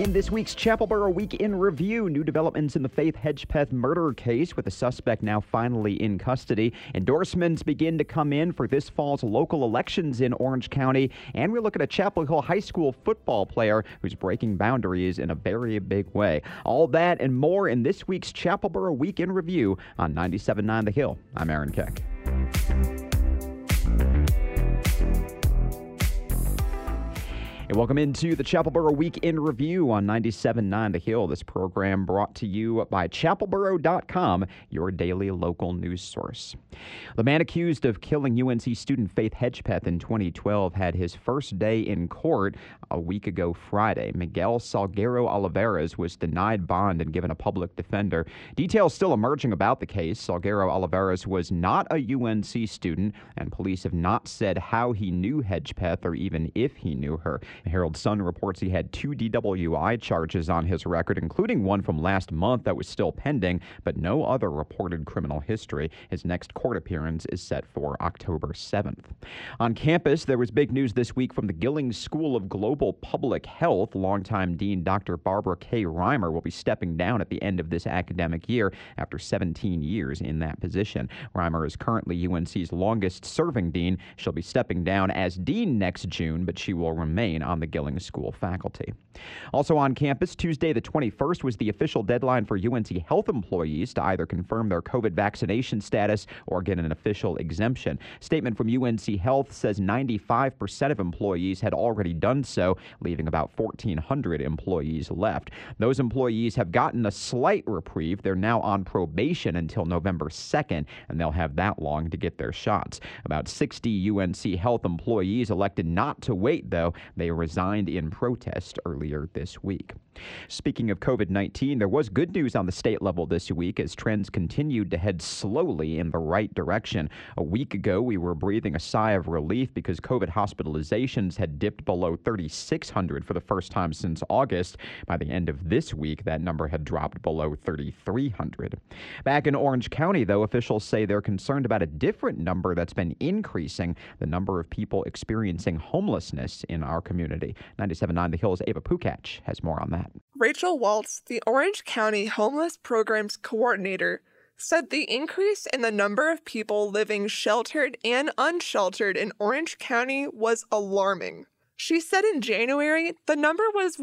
In this week's Chapelboro Week in Review, new developments in the Faith Hedgepeth murder case with the suspect now finally in custody. Endorsements begin to come in for this fall's local elections in Orange County. And we look at a Chapel Hill High School football player who's breaking boundaries in a very big way. All that and more in this week's Chapelboro Week in Review on 97.9 The Hill. I'm Aaron Keck. Hey, welcome into the Chapelboro Week in Review on 97.9 The Hill. This program brought to you by chapelboro.com, your daily local news source. The man accused of killing UNC student Faith Hedgepeth in 2012 had his first day in court a week ago Friday. Miguel Salguero Olivares was denied bond and given a public defender. Details still emerging about the case. Salguero Olivares was not a UNC student, and police have not said how he knew Hedgepeth or even if he knew her. Herald Sun reports he had 2 DWI charges on his record, including one from last month that was still pending, but no other reported criminal history. His next court appearance is set for October 7th. On campus, there was big news this week from the Gillings School of Global Public Health. Longtime Dean Dr. Barbara K. Reimer will be stepping down at the end of this academic year after 17 years in that position. Reimer is currently UNC's longest-serving dean. She'll be stepping down as dean next June, but she will remain on the Gillings School faculty. Also on campus, Tuesday the 21st was the official deadline for UNC health employees to either confirm their COVID vaccination status or get an official exemption. Statement from UNC Health says 95% of employees had already done so, leaving about 1,400 employees left. Those employees have gotten a slight reprieve. They're now on probation until November 2nd, and they'll have that long to get their shots. About 60 UNC Health employees elected not to wait, though. They resigned in protest earlier this week. Speaking of COVID-19, there was good news on the state level this week as trends continued to head slowly in the right direction. A week ago, we were breathing a sigh of relief because COVID hospitalizations had dipped below 3,600 for the first time since August. By the end of this week, that number had dropped below 3,300. Back in Orange County, though, officials say they're concerned about a different number that's been increasing, the number of people experiencing homelessness in our community. 97.9 The Hill's Ava Pukach has more on that. Rachel Waltz, the Orange County Homeless Programs Coordinator, said the increase in the number of people living sheltered and unsheltered in Orange County was alarming. She said in January, the number was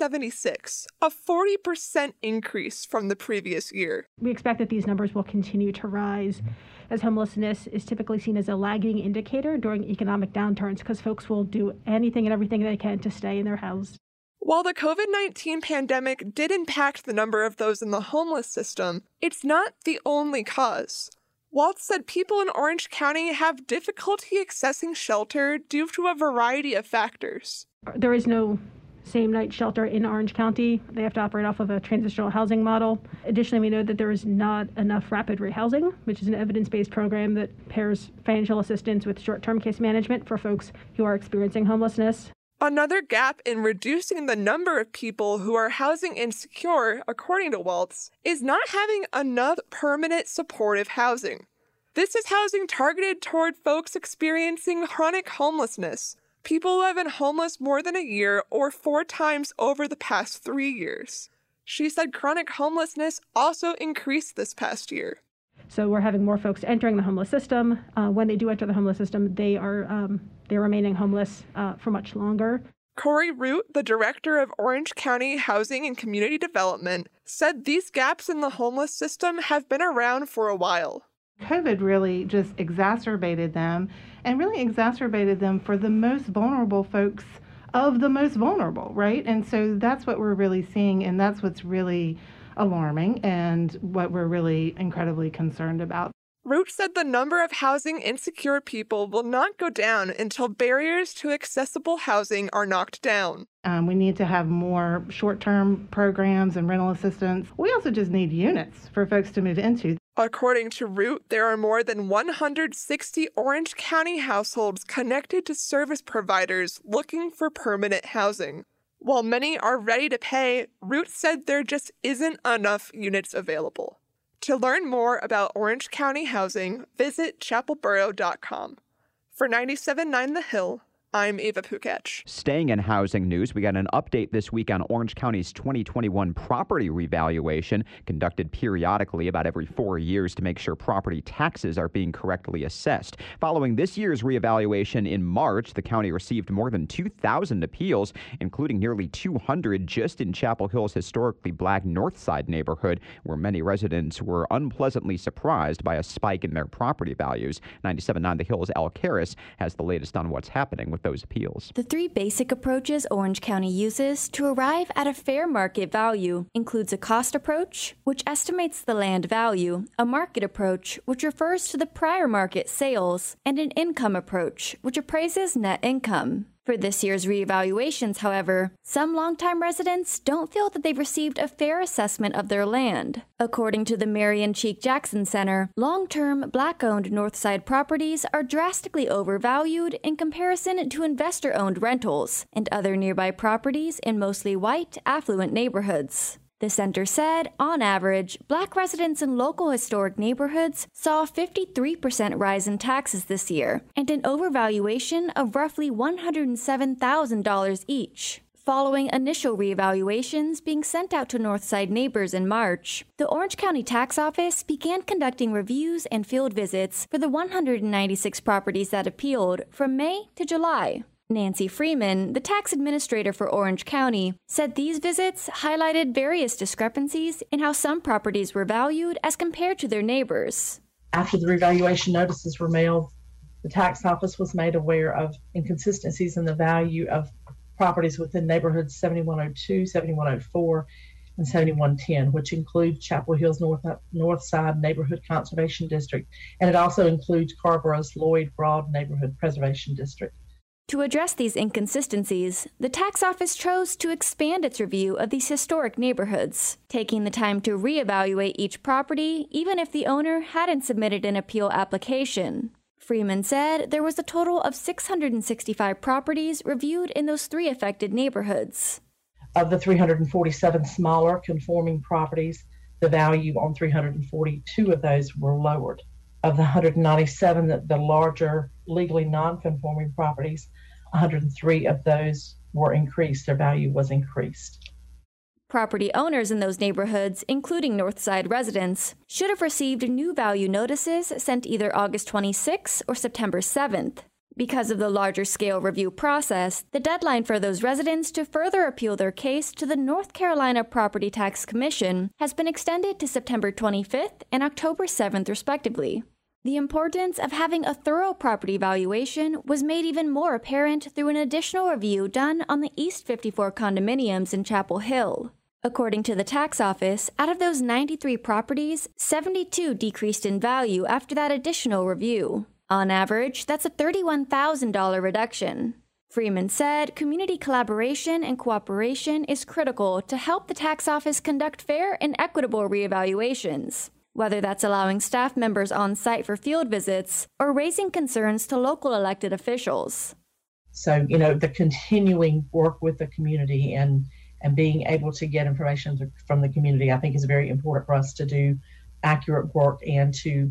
176, a 40% increase from the previous year. We expect that these numbers will continue to rise, as homelessness is typically seen as a lagging indicator during economic downturns because folks will do anything and everything they can to stay in their house. While the COVID-19 pandemic did impact the number of those in the homeless system, it's not the only cause. Waltz said people in Orange County have difficulty accessing shelter due to a variety of factors. There is no same-night shelter in Orange County. They have to operate off of a transitional housing model. Additionally, we know that there is not enough rapid rehousing, which is an evidence-based program that pairs financial assistance with short-term case management for folks who are experiencing homelessness. Another gap in reducing the number of people who are housing insecure, according to Waltz, is not having enough permanent supportive housing. This is housing targeted toward folks experiencing chronic homelessness, people who have been homeless more than a year or 4 times over the past 3 years. She said chronic homelessness also increased this past year. So we're having more folks entering the homeless system. When they do enter the homeless system, they're remaining homeless for much longer. Corey Root, the director of Orange County Housing and Community Development, said these gaps in the homeless system have been around for a while. COVID really just exacerbated them and really exacerbated them for the most vulnerable folks of the most vulnerable, right? And so that's what we're really seeing, and that's what's really alarming and what we're really incredibly concerned about. Root said the number of housing insecure people will not go down until barriers to accessible housing are knocked down. We need to have more short-term programs and rental assistance. We also just need units for folks to move into. According to Root, there are more than 160 Orange County households connected to service providers looking for permanent housing. While many are ready to pay, Root said there just isn't enough units available. To learn more about Orange County housing, visit chapelboro.com. For 97.9 The Hill, I'm Ava Pukech. Staying in housing news, we got an update this week on Orange County's 2021 property revaluation, conducted periodically about every 4 years to make sure property taxes are being correctly assessed. Following this year's reevaluation in March, the county received more than 2,000 appeals, including nearly 200 just in Chapel Hill's historically black Northside neighborhood, where many residents were unpleasantly surprised by a spike in their property values. 97.9 The Hill's Al Karras has the latest on what's happening with those appeals. The three basic approaches Orange County uses to arrive at a fair market value includes a cost approach, which estimates the land value, a market approach, which refers to the prior market sales, and an income approach, which appraises net income. For this year's reevaluations, however, some longtime residents don't feel that they've received a fair assessment of their land. According to the Marion Cheek Jackson Center, long-term Black-owned Northside properties are drastically overvalued in comparison to investor-owned rentals and other nearby properties in mostly white, affluent neighborhoods. The center said, on average, Black residents in local historic neighborhoods saw a 53% rise in taxes this year and an overvaluation of roughly $107,000 each. Following initial reevaluations being sent out to Northside neighbors in March, the Orange County Tax Office began conducting reviews and field visits for the 196 properties that appealed from May to July. Nancy Freeman, the tax administrator for Orange County, said these visits highlighted various discrepancies in how some properties were valued as compared to their neighbors. After the revaluation notices were mailed, the tax office was made aware of inconsistencies in the value of properties within neighborhoods 7102, 7104, and 7110, which include Chapel Hill's Northside Neighborhood Conservation District, and it also includes Carborough's Lloyd Broad Neighborhood Preservation District. To address these inconsistencies, the tax office chose to expand its review of these historic neighborhoods, taking the time to reevaluate each property even if the owner hadn't submitted an appeal application. Freeman said there was a total of 665 properties reviewed in those three affected neighborhoods. Of the 347 smaller conforming properties, the value on 342 of those were lowered. Of the 197, the larger legally non-conforming properties, 103 of those were increased. Their value was increased. Property owners in those neighborhoods, including Northside residents, should have received new value notices sent either August 26 or September 7th. Because of the larger scale review process, the deadline for those residents to further appeal their case to the North Carolina Property Tax Commission has been extended to September 25th and October 7th, respectively. The importance of having a thorough property valuation was made even more apparent through an additional review done on the East 54 condominiums in Chapel Hill. According to the tax office, out of those 93 properties, 72 decreased in value after that additional review. On average, that's a $31,000 reduction. Freeman said community collaboration and cooperation is critical to help the tax office conduct fair and equitable reevaluations, whether that's allowing staff members on site for field visits or raising concerns to local elected officials. So, the continuing work with the community and being able to get information from the community, I think is very important for us to do accurate work and to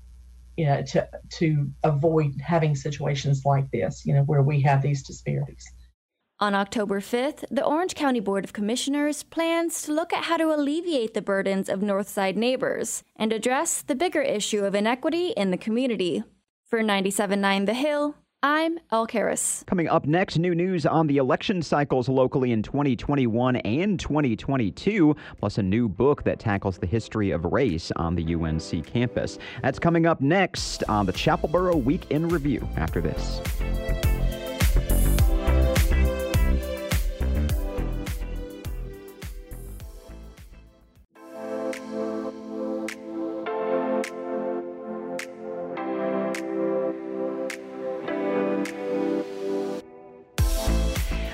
avoid having situations like this, where we have these disparities. On October 5th, the Orange County Board of Commissioners plans to look at how to alleviate the burdens of Northside neighbors and address the bigger issue of inequity in the community. For 97.9 The Hill, I'm Al Karras. Coming up next, new news on the election cycles locally in 2021 and 2022, plus a new book that tackles the history of race on the UNC campus. That's coming up next on the Chapel Borough Week in Review after this.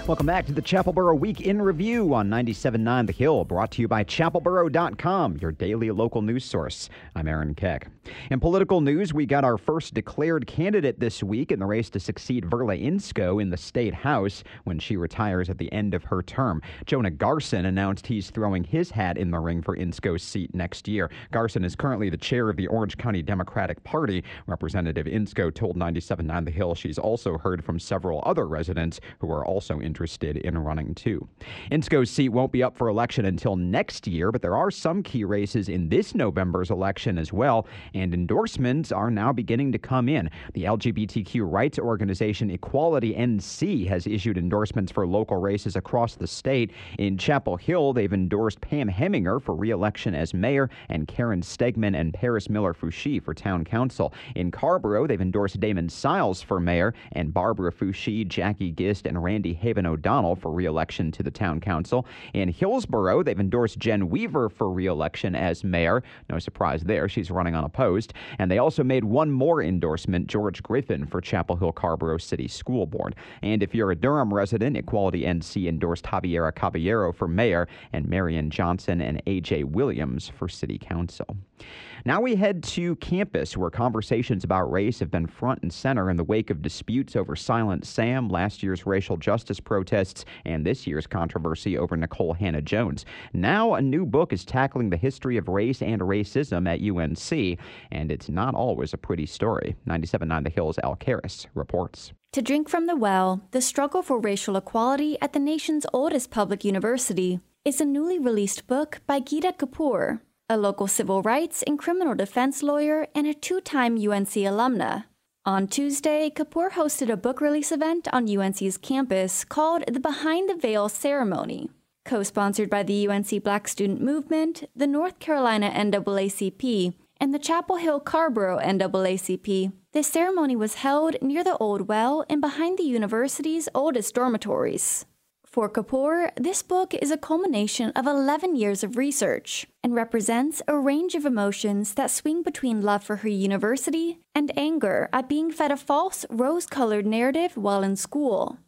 Welcome back to the Chapelboro Week in Review on 97.9 The Hill, brought to you by chapelboro.com, your daily local news source. I'm Aaron Keck. In political news, we got our first declared candidate this week in the race to succeed Verla Insko in the state house when she retires at the end of her term. Jonah Garson announced he's throwing his hat in the ring for Insko's seat next year. Garson is currently the chair of the Orange County Democratic Party. Representative Insko told 97.9 The Hill she's also heard from several other residents who are also interested in running too. Insko's seat won't be up for election until next year, but there are some key races in this November's election as well, and endorsements are now beginning to come in. The LGBTQ rights organization Equality NC has issued endorsements for local races across the state. In Chapel Hill, they've endorsed Pam Heminger for re-election as mayor and Karen Stegman and Paris Miller-Fouché for town council. In Carrboro, they've endorsed Damon Siles for mayor and Barbara Fouché, Jackie Gist, and Randy Haven O'Donnell for re-election to the town council. In Hillsboro, they've endorsed Jen Weaver for re-election as mayor. No surprise there, she's running unopposed. And they also made one more endorsement, George Griffin for Chapel Hill Carrboro City School Board. And if you're a Durham resident, Equality NC endorsed Javiera Caballero for mayor and Marion Johnson and A.J. Williams for city council. Now we head to campus, where conversations about race have been front and center in the wake of disputes over Silent Sam, last year's racial justice protests, and this year's controversy over Nikole Hannah-Jones. Now a new book is tackling the history of race and racism at UNC, and it's not always a pretty story. 97.9 The Hill's Al Karras reports. To drink from the well, the struggle for racial equality at the nation's oldest public university is a newly released book by Geeta Kapoor, a local civil rights and criminal defense lawyer and a two-time UNC alumna. On Tuesday, Kapoor hosted a book release event on UNC's campus called the Behind the Veil Ceremony. Co-sponsored by the UNC Black Student Movement, the North Carolina NAACP, and the Chapel Hill Carrboro NAACP, the ceremony was held near the Old Well and behind the university's oldest dormitories. For Kapoor, this book is a culmination of 11 years of research and represents a range of emotions that swing between love for her university and anger at being fed a false rose-colored narrative while in school.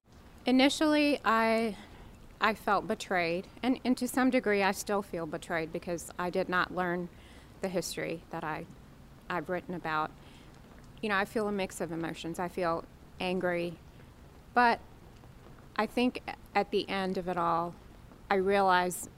Initially, I felt betrayed, and to some degree I still feel betrayed because I did not learn the history that I've written about. You know, I feel a mix of emotions. I feel angry, but I think at the end of it all, I realize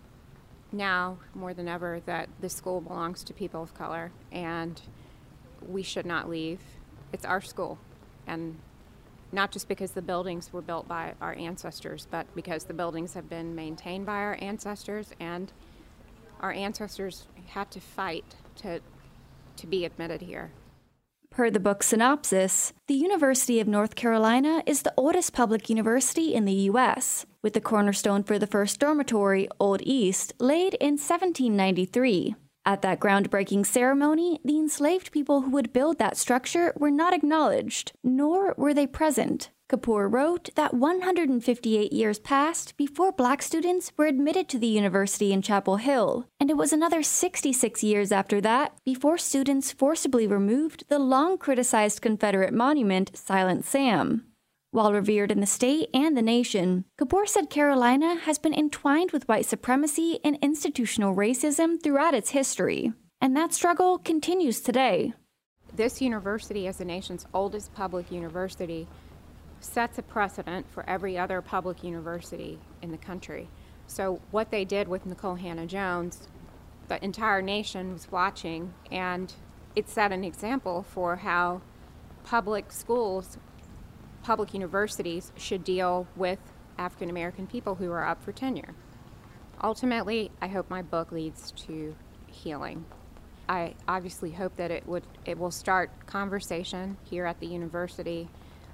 now more than ever that the school belongs to people of color and we should not leave. It's our school, and not just because the buildings were built by our ancestors, but because the buildings have been maintained by our ancestors, and our ancestors had to fight to be admitted here. Per the book's synopsis, the University of North Carolina is the oldest public university in the U.S., with the cornerstone for the first dormitory, Old East, laid in 1793. At that groundbreaking ceremony, the enslaved people who would build that structure were not acknowledged, nor were they present. Kapoor wrote that 158 years passed before Black students were admitted to the university in Chapel Hill, and it was another 66 years after that before students forcibly removed the long-criticized Confederate monument, Silent Sam. While revered in the state and the nation, Kapoor said Carolina has been entwined with white supremacy and institutional racism throughout its history, and that struggle continues today. This university, as the nation's oldest public university, sets a precedent for every other public university in the country. So what they did with Nikole Hannah-Jones, the entire nation was watching, and it set an example for how public schools, public universities should deal with African American people who are up for tenure. Ultimately, I hope my book leads to healing. I obviously hope that it will start conversation here at the university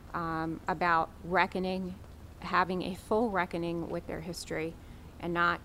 about reckoning, having a full reckoning with their history, and not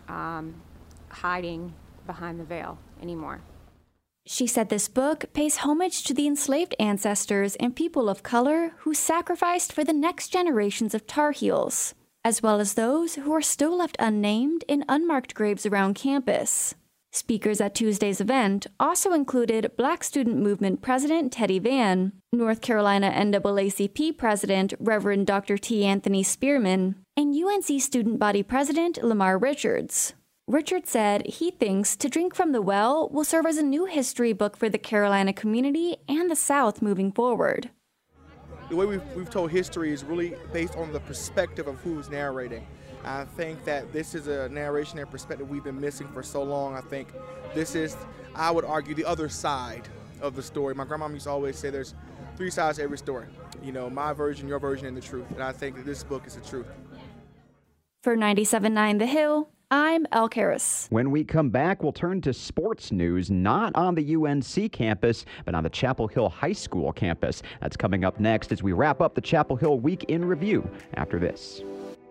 hiding behind the veil anymore. She said this book pays homage to the enslaved ancestors and people of color who sacrificed for the next generations of Tar Heels, as well as those who are still left unnamed in unmarked graves around campus. Speakers at Tuesday's event also included Black Student Movement President Teddy Vann, North Carolina NAACP President Reverend Dr. T. Anthony Spearman, and UNC Student Body President Lamar Richards. Richards said he thinks To Drink from the Well will serve as a new history book for the Carolina community and the South moving forward. The way we've told history is really based on the perspective of who's narrating. I think that this is a narration and perspective we've been missing for so long. I think this is, I would argue, the other side of the story. My grandma used to always say there's 3 sides to every story. You know, my version, your version, and the truth. And I think that this book is the truth. For 97.9 The Hill, I'm Elle Karas. When we come back, we'll turn to sports news, not on the UNC campus, but on the Chapel Hill High School campus. That's coming up next as we wrap up the Chapel Hill Week in Review after this.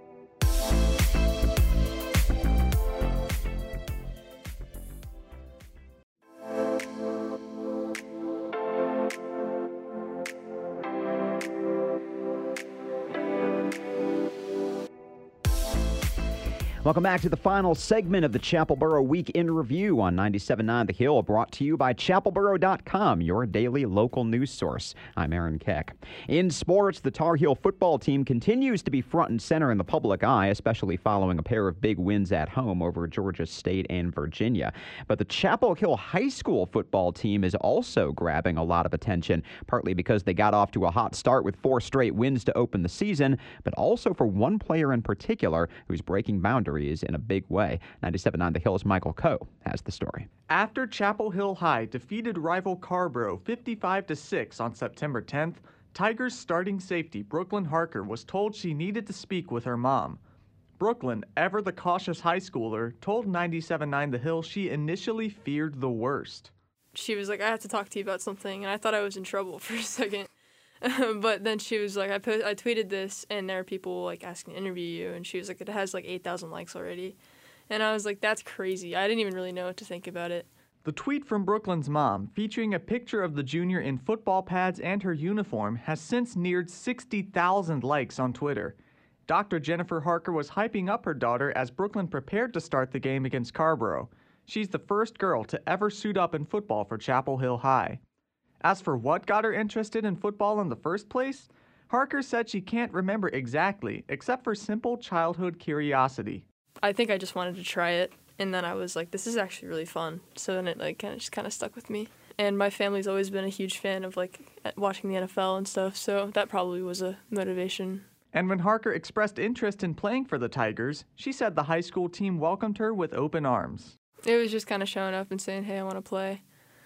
Welcome back to the final segment of the Chapelboro Week in Review on 97.9 The Hill, brought to you by chapelboro.com, your daily local news source. I'm Aaron Keck. In sports, the Tar Heel football team continues to be front and center in the public eye, especially following a pair of big wins at home over Georgia State and Virginia. But the Chapel Hill High School football team is also grabbing a lot of attention, partly because they got off to a hot start with 4 straight wins to open the season, but also for one player in particular who's breaking boundaries in a big way. 97.9 The Hill's Michael Coe has the story. After Chapel Hill High defeated rival Carrboro 55-6 on September 10th, Tigers starting safety Brooklyn Harker was told she needed to speak with her mom. Brooklyn, ever the cautious high schooler, told 97.9 The Hill she initially feared the worst. She was like, I have to talk to you about something, and I thought I was in trouble for a second. But then she was like, I tweeted this, and there are people like asking to interview you, and she was like, it has like 8,000 likes already. And I was like, that's crazy. I didn't even really know what to think about it. The tweet from Brooklyn's mom, featuring a picture of the junior in football pads and her uniform, has since neared 60,000 likes on Twitter. Dr. Jennifer Harker was hyping up her daughter as Brooklyn prepared to start the game against Carrboro. She's the first girl to ever suit up in football for Chapel Hill High. As for what got her interested in football in the first place, Harker said she can't remember exactly, except for simple childhood curiosity. I think I just wanted to try it, and then I was like, this is actually really fun. So then it like kind of stuck with me. And my family's always been a huge fan of like watching the NFL and stuff, so that probably was a motivation. And when Harker expressed interest in playing for the Tigers, she said the high school team welcomed her with open arms. It was just kind of showing up and saying, hey, I want to play.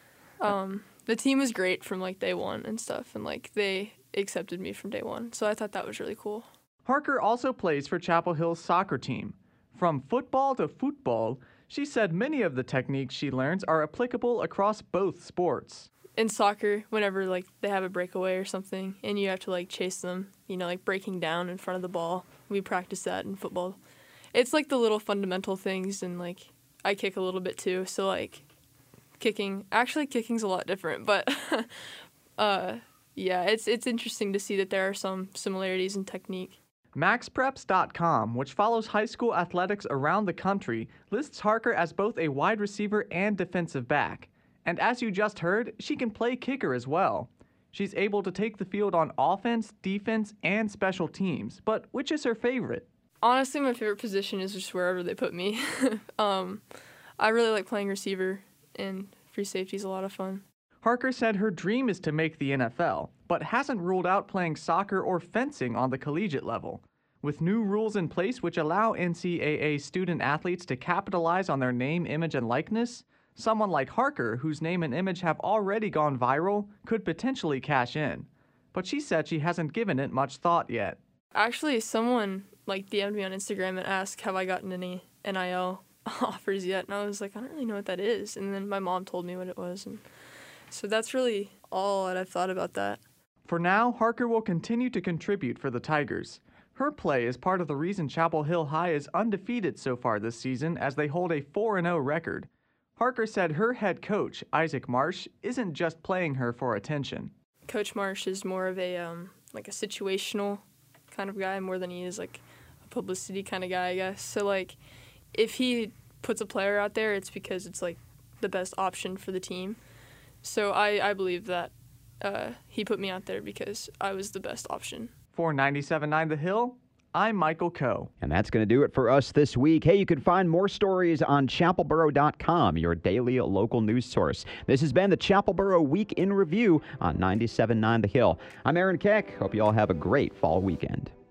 The team was great from like day one and stuff, and like they accepted me from day one, so I thought that was really cool. Harker also plays for Chapel Hill's soccer team. From football to football, she said many of the techniques she learns are applicable across both sports. In soccer, whenever like they have a breakaway or something and you have to like chase them, you know, like breaking down in front of the ball, we practice that in football. It's like the little fundamental things, and like I kick a little bit too, so like kicking's a lot different, but yeah, it's interesting to see that there are some similarities in technique. MaxPreps.com, which follows high school athletics around the country, lists Harker as both a wide receiver and defensive back. And as you just heard, she can play kicker as well. She's able to take the field on offense, defense, and special teams, but which is her favorite? Honestly, my favorite position is just wherever they put me. I really like playing receiver, and free safety is a lot of fun. Harker said her dream is to make the NFL, but hasn't ruled out playing soccer or fencing on the collegiate level. With new rules in place which allow NCAA student athletes to capitalize on their name, image, and likeness, someone like Harker, whose name and image have already gone viral, could potentially cash in. But she said she hasn't given it much thought yet. Actually, someone like DM'd me on Instagram and asked, have I gotten any NIL offers yet? And I was like, I don't really know what that is. And then my mom told me what it was. And so that's really all that I've thought about that. For now, Harker will continue to contribute for the Tigers. Her play is part of the reason Chapel Hill High is undefeated so far this season, as they hold a 4-0 record. Harker said her head coach, Isaac Marsh, isn't just playing her for attention. Coach Marsh is more of a like a situational kind of guy more than he is like a publicity kind of guy, I guess. So like if he puts a player out there, it's because it's like the best option for the team. So I believe that he put me out there because I was the best option. For 97.9 The Hill, I'm Michael Coe. And that's going to do it for us this week. Hey, you can find more stories on chapelboro.com, your daily local news source. This has been the Chapelboro Week in Review on 97.9 The Hill. I'm Aaron Keck. Hope you all have a great fall weekend.